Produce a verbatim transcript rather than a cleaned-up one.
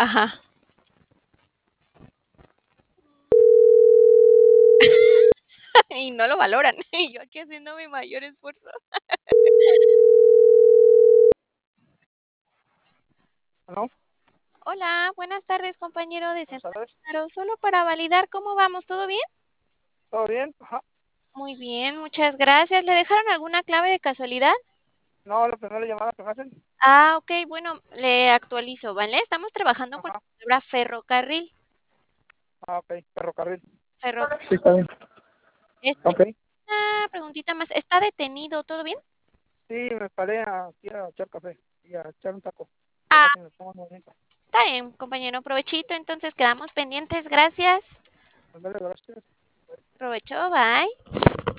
Ajá. Y no lo valoran. Y yo aquí haciendo mi mayor esfuerzo. ¿Aló? Hola, buenas tardes, compañero de Buenas Central tardes. Claro. Solo para validar cómo vamos, ¿todo bien? ¿Todo bien? Ajá. Muy bien, muchas gracias. ¿Le dejaron alguna clave de casualidad? No, la primera llamada que me hacen. Ah, ok, bueno, le actualizo, ¿vale? Estamos trabajando con Ajá. la palabra ferrocarril. Ah, ok. Ferrocarril. Ferrocarril. Sí, está bien. Este, Ok. una preguntita más. ¿Está detenido? ¿Todo bien? Sí, me paré aquí a echar café y a echar un taco. Ya Ah, casi me pongo en movimiento. está bien, compañero. Provechito, entonces quedamos pendientes. Gracias. Ándale, gracias. Provecho, bye.